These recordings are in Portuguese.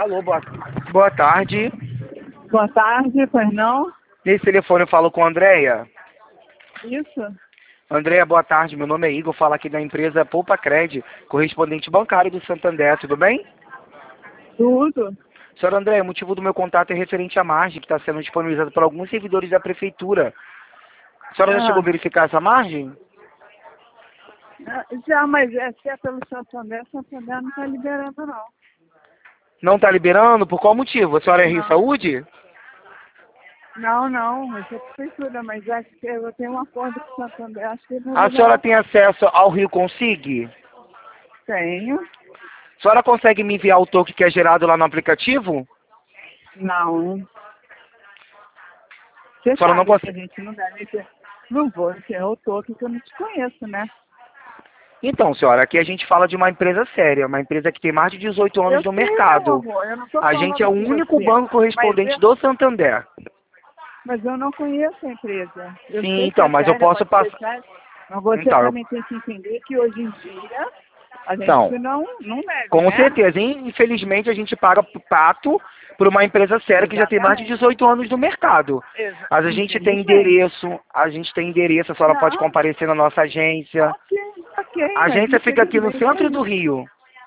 Alô, boa tarde. Boa tarde, pois não? Nesse telefone eu falo com a Andréia. Isso? Andréia, boa tarde. Meu nome é Igor, falo aqui da empresa Poupa Cred, correspondente bancário do Santander, tudo bem? Tudo. Senhora Andréia, o motivo do meu contato é referente à margem que está sendo disponibilizada por alguns servidores da prefeitura. A senhora já chegou a verificar essa margem? Já, mas se é pelo Santander não está liberando, não. Não está liberando? Por qual motivo? A senhora é Rio Não. Saúde? Não, isso é prefeitura, mas acho que eu tenho um acordo com o Santander, acho que ele não A libera, senhora não. tem acesso ao Rio Consig? Tenho. A senhora consegue me enviar o token que é gerado lá no aplicativo? Não. Você A senhora não sabe que a consegue. gente não deve ter. Não vou ser o toque que eu não te conheço, né? Então, senhora, aqui a gente fala de uma empresa séria, uma empresa que tem mais de 18 anos Eu no sei, meu mercado. amor, eu não estou A gente é falando o com único você. banco correspondente do Santander. Mas eu não conheço a empresa. Eu Sim, sei que então, é mas eu séria, posso pode ser passar. séria, mas você Então, também tem que entender que hoje em dia a então, gente não deve, com né? certeza, infelizmente a gente paga pato por uma empresa séria que já tem mais de Exatamente. 18 anos no mercado. Mas a gente tem Infelizmente. endereço, a senhora pode Não, comparecer na nossa agência. ok, A mas agência fica aqui no infelizmente é centro do isso. Rio.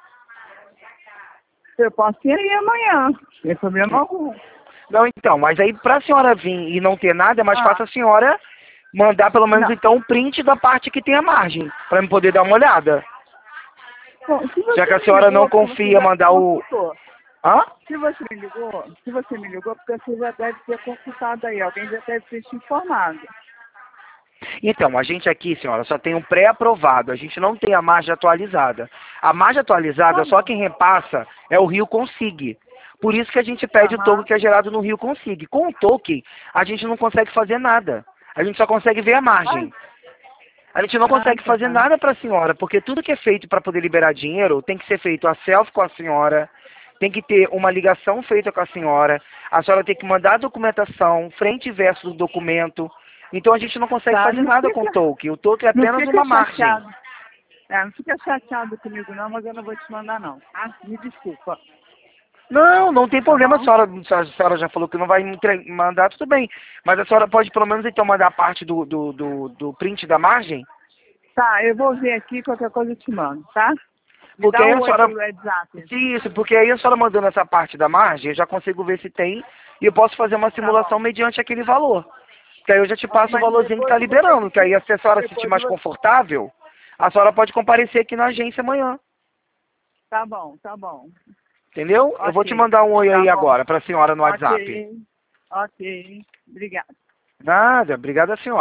Eu posso ir aí amanhã, sem problema algum. Não, então, mas aí pra senhora vir e não ter nada, é mais Ah, fácil a senhora mandar pelo menos não. então um print da parte que tem a margem, para eu poder dar uma olhada. Bom, se Já que você a me senhora não ligou, porque você confia já mandar o... consultou. Hã? Se você me ligou, porque você já deve ter consultado aí, alguém já deve ter te informado. Então, a gente aqui, senhora, só tem um pré-aprovado, a gente não tem a margem atualizada. A margem atualizada, Tá só bom. quem repassa é o Rio Consig. Por isso que a gente pede o token Aham. que é gerado no Rio Consig. Com o token, a gente não consegue fazer nada. A gente só consegue ver a margem. A gente não consegue fazer Tá. nada para a senhora, porque tudo que é feito para poder liberar dinheiro tem que ser feito a selfie com a senhora, tem que ter uma ligação feita com a senhora tem que mandar a documentação, frente e verso do documento. Então a gente não consegue Tá, fazer nada com o token. O token é não apenas fica uma margem. chateado. Não fica chateado comigo não, mas eu não vou te mandar não, tá? Me desculpa. Não, não tem Tá problema, bom? a senhora já falou que não vai me mandar, tudo bem. Mas a senhora pode pelo menos então mandar a parte do print da margem? Tá, eu vou ver aqui, qualquer coisa eu te mando, tá? Me Porque dá aí um a oi senhora... pelo WhatsApp. Isso, porque aí a senhora mandando essa parte da margem, eu já consigo ver se tem e eu posso fazer uma Tá simulação bom. mediante aquele valor. Que aí eu já te passo o Mas valorzinho que está depois você liberando, que aí se a senhora se sentir depois mais você... confortável, a senhora pode comparecer aqui na agência amanhã. Tá bom, tá bom. Entendeu? Eu vou te Ok, mandar um oi tá aí bom. agora para a senhora no WhatsApp. Ok, ok. Obrigada. Nada, obrigado a senhora.